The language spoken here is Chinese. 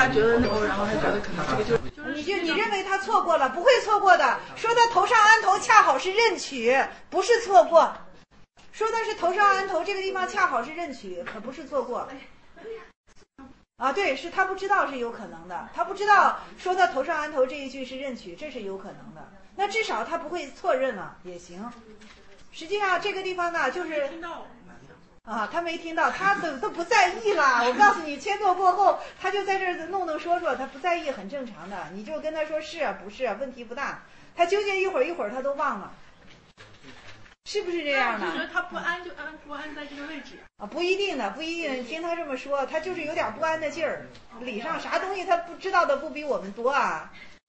他觉得然后他觉得可能这个你认为他错过了，不会错过的。说他头上安头恰好是任取，不是错过。说的是头上安头这个地方恰好是任取，可不是错过。啊，对，是他不知道是有可能的，他不知道说他头上安头这一句是任取，这是有可能的。那至少他不会错认了也行。实际上这个地方呢，就是啊，他没听到，他都不在意了。我告诉你，签字过后，他就在这儿弄弄说说，他不在意，很正常的。你就跟他说是啊，不是啊，问题不大。他纠结一会儿他都忘了。是不是这样的？ 我觉得他不安就不安在这个位置啊，不一定的，不一定。听他这么说，他就是有点不安的劲儿。理上啥东西他不知道的不比我们多啊。